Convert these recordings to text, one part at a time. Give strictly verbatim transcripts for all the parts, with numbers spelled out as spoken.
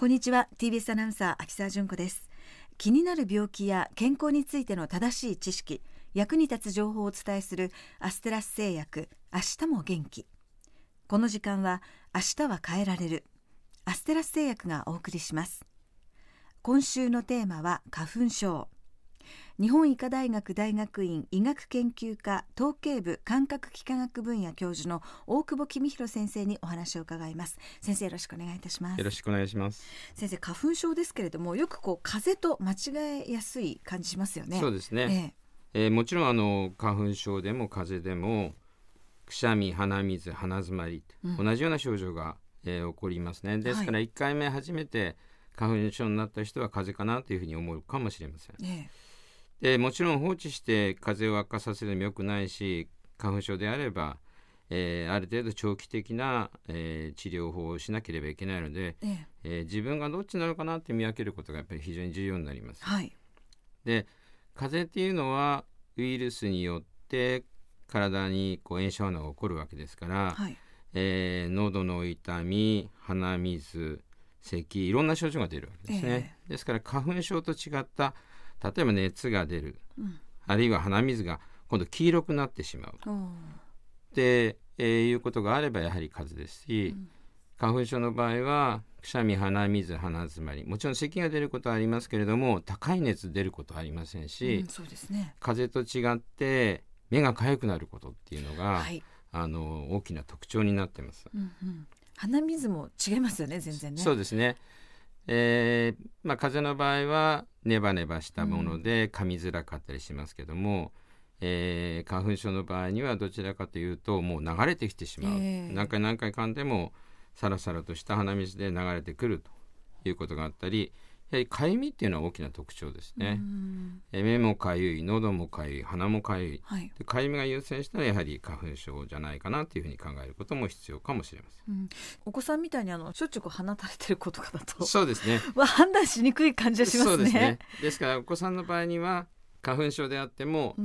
こんにちは。 ティービーエス アナウンサー秋澤純子です。気になる病気や健康についての正しい知識、役に立つ情報をお伝えするアステラス製薬、明日も元気。この時間は明日は変えられる、アステラス製薬がお送りします。今週のテーマは花粉症。日本医科大学大学院医学研究科統計部感覚器科学分野教授の大久保公弘先生にお話を伺います。先生、よろしくお願いいたします。 よろしくお願いします。 先生、花粉症ですけれども、よくこう風邪と間違えやすい感じしますよね。 そうですね、えええー、もちろんあの花粉症でも風邪でもくしゃみ、鼻水、鼻詰まり、うん、同じような症状が、えー、起こりますね。ですからいっかいめ初めて花粉症になった人は風邪かなというふうに思うかもしれません。ええでもちろん放置して風邪を悪化させるのも良くないし、花粉症であれば、えー、ある程度長期的な、えー、治療法をしなければいけないので、えええー、自分がどっちなのかなって見分けることがやっぱり非常に重要になります、はい、で風邪っていうのはウイルスによって体にこう炎症反応が起こるわけですから、はい、えー、喉の痛み、鼻水、咳、いろんな症状が出るわけですね、ええ、ですから花粉症と違った例えば熱が出る、うん、あるいは鼻水が今度黄色くなってしまうで、えー、いうことがあればやはり風邪ですし、うん、花粉症の場合はくしゃみ、鼻水、鼻詰まり、もちろん咳が出ることはありますけれども高い熱出ることはありませんし、うん、そうですね、風邪と違って目が痒くなることっていうのが、はい、あの大きな特徴になってます、うんうん、鼻水も違いますよね、全然ね。 そうですね、えーまあ、風邪の場合はネバネバしたもので噛みづらかったりしますけども、うん、えー、花粉症の場合にはどちらかというともう流れてきてしまう、えー、何回何回噛んでもサラサラとした鼻水で流れてくるということがあったり、やはりかゆみっていうのは大きな特徴ですね。うん、え目もかゆい、喉もかゆい、鼻もかゆい、はい、でかゆみが優先したらやはり花粉症じゃないかなというふうに考えることも必要かもしれません、うん、 お子さんみたいにあのしょっちゅうこう鼻垂れてる子とかだとそうですね、 まあ、判断しにくい感じがしますね。 そうですね。ですからお子さんの場合には花粉症であっても、うん、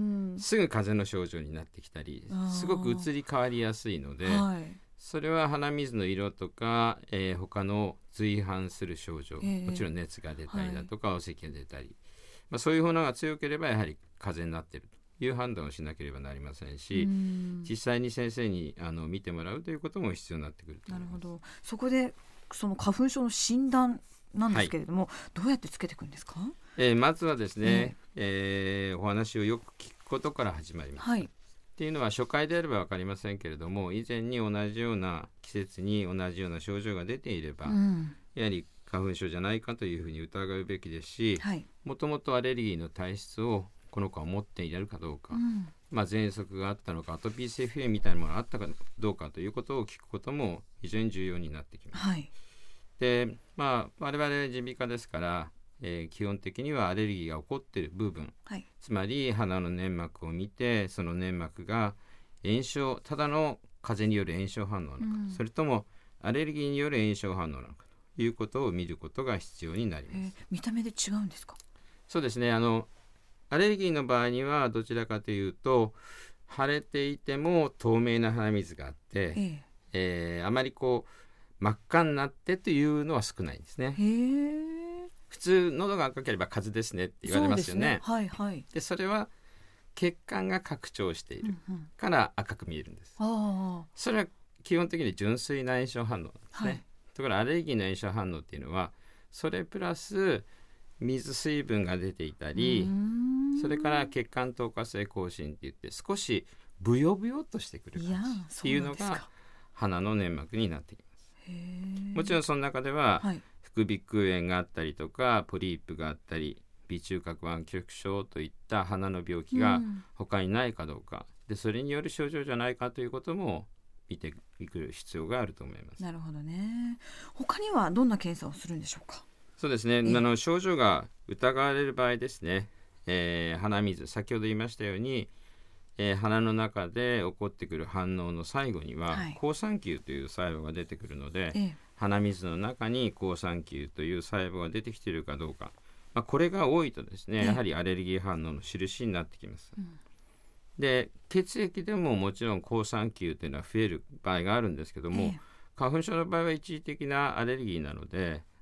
すぐ風邪の症状になってきたりすごく移り変わりやすいので、はい、それは鼻水の色とか、えー、他の随伴する症状、えー、もちろん熱が出たりだとか、はい、お咳が出たり、まあ、そういうものが強ければやはり風邪になっているという判断をしなければなりませんし、ん実際に先生にあの見てもらうということも必要になってくると思います。 なるほど。そこでその花粉症の診断なんですけれども、はい、どうやってつけていくんですか？ えー、まずはですね、えーえー、お話をよく聞くことから始まります、はい、っていうのは初回であれば分かりませんけれども、以前に同じような季節に同じような症状が出ていれば、うん、やはり花粉症じゃないかというふうに疑うべきですし、もともとアレルギーの体質をこの子は持っているかどうか、うんまあ、喘息があったのかアトピー性皮膚炎みたいなものがあったかどうかということを聞くことも非常に重要になってきます、はい、で、まあ、我々耳鼻科ですから、えー、基本的にはアレルギーが起こっている部分、はい、つまり鼻の粘膜を見てその粘膜が炎症、ただの風邪による炎症反応なのか、うん、それともアレルギーによる炎症反応なのかということを見ることが必要になります、えー、 見た目で違うんですか？ そうですね、あのアレルギーの場合にはどちらかというと腫れていても透明な鼻水があって、えーえー、あまりこう真っ赤になってというのは少ないんですね。へー、普通喉が赤ければ風邪ですねって言われますよね。そうですね、はいはい、でそれは血管が拡張しているから赤く見えるんです、うんうん、それは基本的に純粋な炎症反応なんですね、はい、ところがアレルギーの炎症反応っていうのはそれプラス水水分が出ていたり、それから血管透過性亢進っていって少しブヨブヨっとしてくる感じっていうのが鼻の粘膜になってきます。へー、もちろんその中では、はい、副鼻腔炎があったりとかポリープがあったり鼻中隔板拒食症といった鼻の病気が他にないかどうか、でそれによる症状じゃないかということも見ていく必要があると思います。 なるほどね。他にはどんな検査をするんでしょうか？ そうですね、あの症状が疑われる場合ですね、えー、鼻水、先ほど言いましたように、えー、鼻の中で起こってくる反応の最後には、はい、好酸球という細胞が出てくるので、ええ、鼻水の中に好酸球という細胞が出てきているかどうか、まあ、これが多いとですね、やはりアレルギー反応の印になってきます、うん、で血液でももちろん好酸球というのは増える場合があるんですけども、ええ、花粉症の場合は一時的なアレルギーなので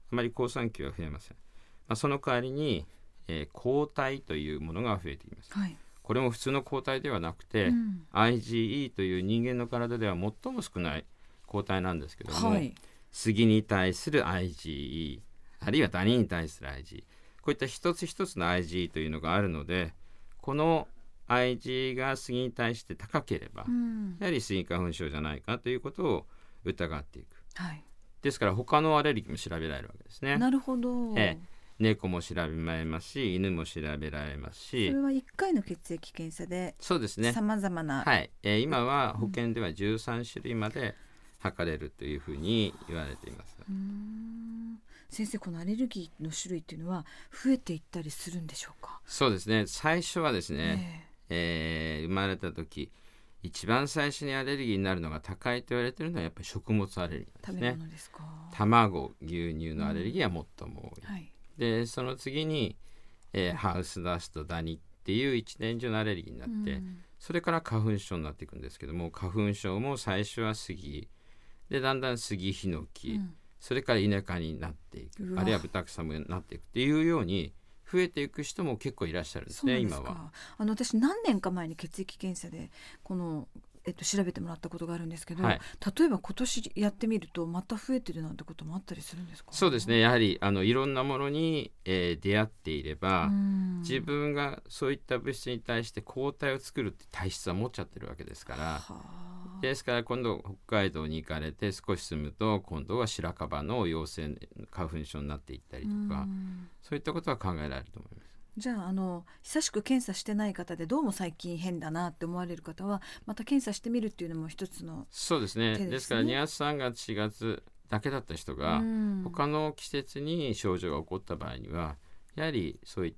あまり好酸球は増えません。まあ、その代わりに、えー、抗体というものが増えています、 はい、 これも普通の抗体ではなくて、うん、アイジーイー という人間の体では最も少ない抗体なんですけども、はい、杉に対する アイジーイー あるいはダニに対する アイジー、 こういった一つ一つの アイジー というのがあるので、この アイジー が杉に対して高ければ、うん、やはり杉花粉症じゃないかということを疑っていく、はい、ですから他のアレルギーも調べられるわけですね。 なるほど、 ええ、猫も調べられますし、犬も調べられますし、 それはいっかいの血液検査でそうですね、 さまざまな、 はい、えー、今は保険ではじゅうさん種類まで測れるというふうに言われています。 うーん、先生、このアレルギーの種類っていうのは増えていったりするんでしょうか？ そうですね、最初はですね、えーえー、生まれた時一番最初にアレルギーになるのが高いと言われているのはやっぱり食物アレルギーなんですね。 食べ物ですか？ 卵、牛乳のアレルギーは最も多い、うん、はい、でその次に、えー、ハウスダスト、ダニっていう一年中のアレルギーになって、うん、それから花粉症になっていくんですけども、花粉症も最初は杉で、だんだん杉、ヒノキ、うん、それからイネ科になっていく、あるいはブタクサもなっていくっていうように増えていく人も結構いらっしゃるんですね。 そうですか。 今はあの私何年か前に血液検査でこの、えっと、調べてもらったことがあるんですけど、はい、例えば今年やってみるとまた増えてるなんてこともあったりするんですか？ そうですね、やはりあのいろんなものに、えー、出会っていれば、自分がそういった物質に対して抗体を作るって体質は持っちゃってるわけですから、ですから今度北海道に行かれて少し住むと今度は白樺の陽性花粉症になっていったりとか、そういったことは考えられると思います。 じゃあ、あの久しく検査してない方でどうも最近変だなって思われる方はまた検査してみるっていうのも一つの手ですね。 そうですね。ですからにがつさんがつしがつだけだった人が他の季節に症状が起こった場合にはやはりそういった、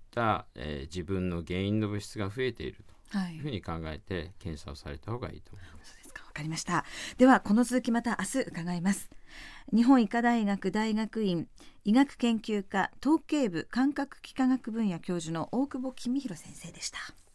えー、自分の原因の物質が増えているというふうに考えて検査をされた方がいいと思います。 そうですか、わかりました。ではこの続きまた明日伺います。日本医科大学大学院医学研究科統計部感覚器科学分野教授の大久保公弘先生でした。